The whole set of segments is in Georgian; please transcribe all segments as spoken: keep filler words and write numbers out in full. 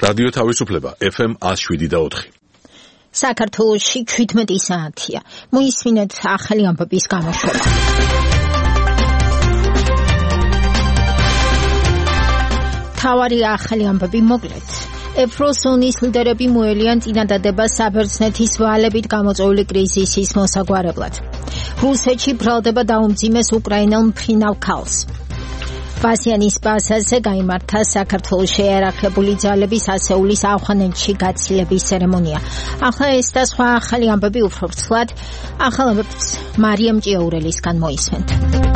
რადიო თავისუფლება ეფ ემ one oh seven point four. საქართველოში seventeen საათია. მოისმინეთ ახალი ამბების გამოშვება. თავარი ახალი ამბები მოკლედ. ევროზონის ლიდერები მოელიან წინადადებას საბერძნეთის ვალებით გამოწვეული კრიზისის მოსაგვარებლად. რუსეთში ბრალდება დაუმძიმეს უკრაინელ მფრინავ ქალს. ვასიანის ბაზაზე გაიმართა საქართველოს შეიარაღებული ძალების ასეულის ავღანეთში გაცილების ცერემონია. ახლა ეს და სხვა ახალი ამბები უფრო ვრცლად, ახალ ამბებს მარიამ ჭიაურელისგან მოისმენთ.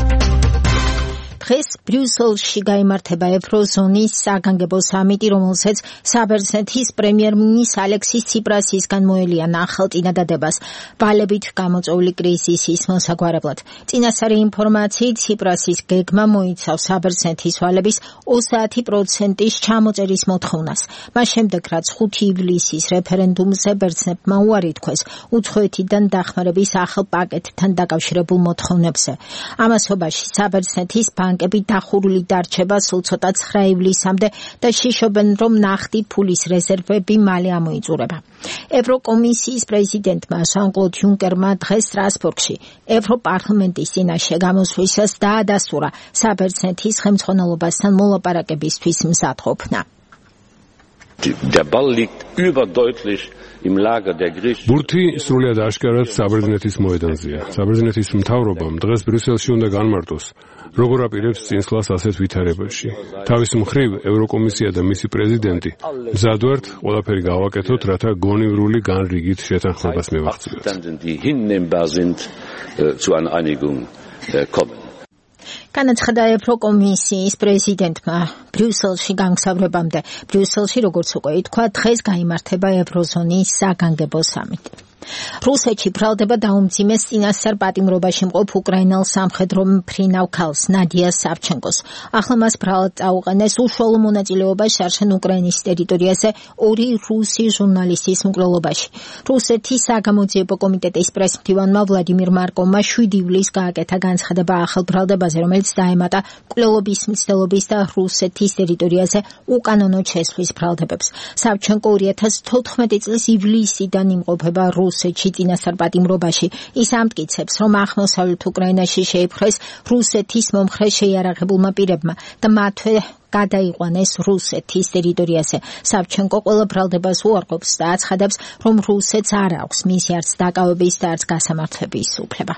დღეს ბრიუსელში გაიმართება ევროზონის საგანგებო სამიტი, რომელსაც საბერძნეთის პრემიერ-მინისტრ ალექსის ციპრასისგან მოელიან ახალ წინადადებას ვალებით გამოწვეული კრიზისის მოსაგვარებლად. წინასწარი ინფორმაციით ციპრასის გეგმა მოიცავს საბერძნეთის ვალების ოცდაათი პროცენტის ჩამოწერის მოთხოვნას. მას შემდეგ, რაც ხუთი ივლისის რეფერენდუმზე ბერძნებმა უარი თქვეს უცხოეთიდან დახმარების ახალ პაკეტთან დაკავშირებულ მოთხოვნებზე. ამასობაში საბერძნეთის ბანკები დახურული დარჩება სულ ცოტა ცხრა ივლისამდე და შიშობენ, რომ ნახტი ფულის რეზერვები მალე ამოიწურება. ევროკომისიის პრეზიდენტმა ჟან-კლოდ იუნკერმა დღეს სტრასბურგში ევროპარლამენტის წინაშე გამოსვლისას დაადასტურა საბერძნეთის ხელმძღვანელობასთან მოლაპარაკებისთვის მზადყოფნა. Der Ball liegt überdeutlich im Lager der Griechen. ბურთი სრულიად აშკარად საბერძნეთის მოედანზეა. საბერძნეთის მთავრობამ დღეს ბრიუსელში უნდა განმარტოს, როგორ აპირებს წინსვლას ასეთ ვითარებაში. თავის მხრივ ევროკომისია და მისი პრეზიდენტი მზად ვართ ყველაფერი გავაკეთოთ, რათა გონივრული განრიგით შეთანხმებას მივაღწიოთ. განაცხადა ევროკომისიის პრეზიდენტმა ბრიუსელში გამგზავრებამდე. ბრიუსელში, როგორც უკვე ითქვა, დღეს გაიმართება ევროზონის საგანგებო სამიტი. რუსეთში ბრალდება დაუმძიმეს წინასწარ პატიმრობაში მყოფ უკრაინელ სამხედრო მფრინავ ქალს ნადია სავჩენკოს. ახლა მას ბრალად წაუყენეს უშუალო მონაწილეობა შარშან უკრაინის ტერიტორიაზე ორი რუსი ჟურნალისტის მკვლელობაში. რუსეთის საგამოძიებო კომიტეტის პრესმდივანმა ვლადიმირ მარკოვმა შვიდი ივლისს გააკეთა განცხადება ახალ ბრალდებაზე, რომელიც დაემატა მკვლელობის მცდელობის და რუსეთის ტერიტორიაზე უკანონო შესვლის ბრალდებებს. სავჩენკო ორი ათას თოთხმეტი წლის ივლისიდან იმყოფება რუსეთში წინასწარ პატიმრობაში. ის ამტკიცებს, რომ აღმოსავლეთ უკრაინაში შეიპყრეს რუსეთის მომხრე შეიარაღებულმა პირებმა და მათვე გადაიყვანეს რუსეთის ტერიტორიაზე. სავჩენკო ყველა ბრალდებას უარყოფს და აცხადებს, რომ რუსეთს არ აქვს მისი არც დაკავების და არც გასამართლების უფლება.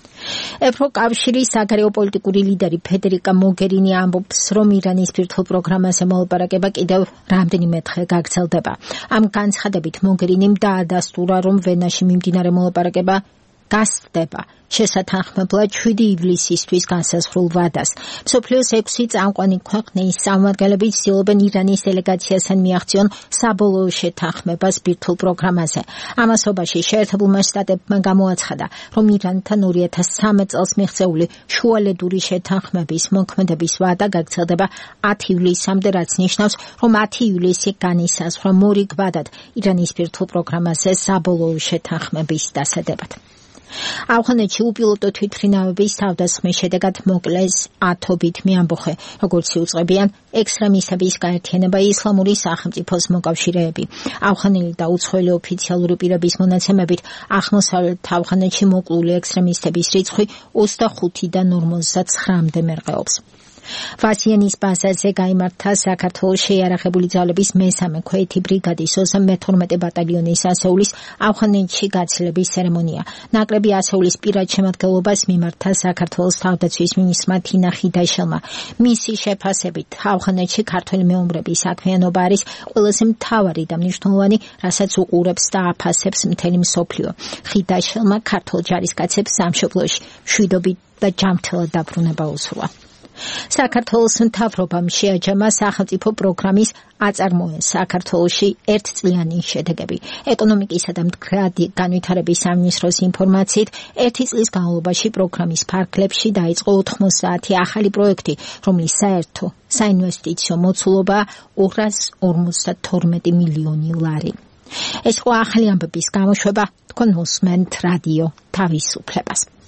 ევროკავშირის საგარეო პოლიტიკური ლიდერი ფედერიკა მოგერინი ამბობს, რომ ირანის ბირთვულ პროგრამაზე მოლაპარაკება კიდევ რამდენიმე დღე გაგრძელდება. ამ განცხადებით მოგერინიმ დაადასტურა, რომ ვენაში მიმდინარე მოლაპარაკება გასწდება შესათანხმებლად შვიდი ივლისისთვის განსაზღვრულ ვადას. მსოფლიოს ექვსი წამყვანი ქვეყნის წარმომადგენლები ცდილობენ ირანის დელეგაციასთან მიაღწიონ საბოლოო შეთანხმებას ბირთვულ პროგრამაზე. ამასობაში შეერთებულმა შტატებმა გამოაცხადა, რომ ირანთან ორი ათას ცხრამეტ წელს მიღწეული შუალედური შეთანხმების მოქმედების ვადა გაგრძელდება ათი ივლისამდე, რაც ნიშნავს, რომ ათი ივლისი განისაზღვრა მორიგ ვადად ირანის ბირთვულ პროგრამაზე საბოლოო შეთანხმების დასადებად. ავღანეთში უპილოტო თვითმფრინავების თავდასხმის შედეგად მოკლეს ათობით მეამბოხე, როგორც იუწყებიან ექსტრემისტების გაერთიანება ისლამური სახელმწიფოს მოკავშირეები. ავღანელი და უცხოელი ოფიციალური პირების მონაცემებით აღმოსავლეთ ავღანეთში მოკლული ექსტრემისტების რიცხვი ოცდახუთიდან ორმოცდაცხრამდე მერყეობს. ვასიანის ბაზაზე გაიმართა საქართველოს შეიარაღებული ძალების მესამე ქვეითი ბრიგადის ოცდამეათე მეთორმეტე ბატალიონის ასეულის ავღანეთში გაცილების ცერემონია. ნაკრები ასეულის პირად შემადგენლობას მიმართა საქართველოს თავდაცვის მინისტრმა თინა ხიდაშელმა. მისი შეფასებით ავღანეთში ქართველი მეომრების საქმიანობა არის ყველაზე მთავარი და მნიშვნელოვანი, რასაც უყურებს და აფასებს მთელი მსოფლიო. ხიდაშელმა ქართულ ჯარისკაცებს სამშობლოში მშვიდობით და ჯანმრთელად დაბრუნება უსურვა. საქართველოს მთავრობამ შეაჯამა სახელმწიფო პროგრამის აწარმოეს საქართველოში ერთწლიანი შედეგები. ეკონომიკისა და მდგრადი განვითარების სამინისტროს ინფორმაციით, ერთი წლის განმავლობაში პროგრამის ფარგლებში დაიწყო ოთხმოცდაათი ახალი პროექტი, რომლის საერთო საინვესტიციო მოცულობა ორას ორმოცდათორმეტი მილიონი ლარი. ეს იყო ახალი ამბების გამოშვება, თქვენ მოსმენთ რადიო თავისუფლებას.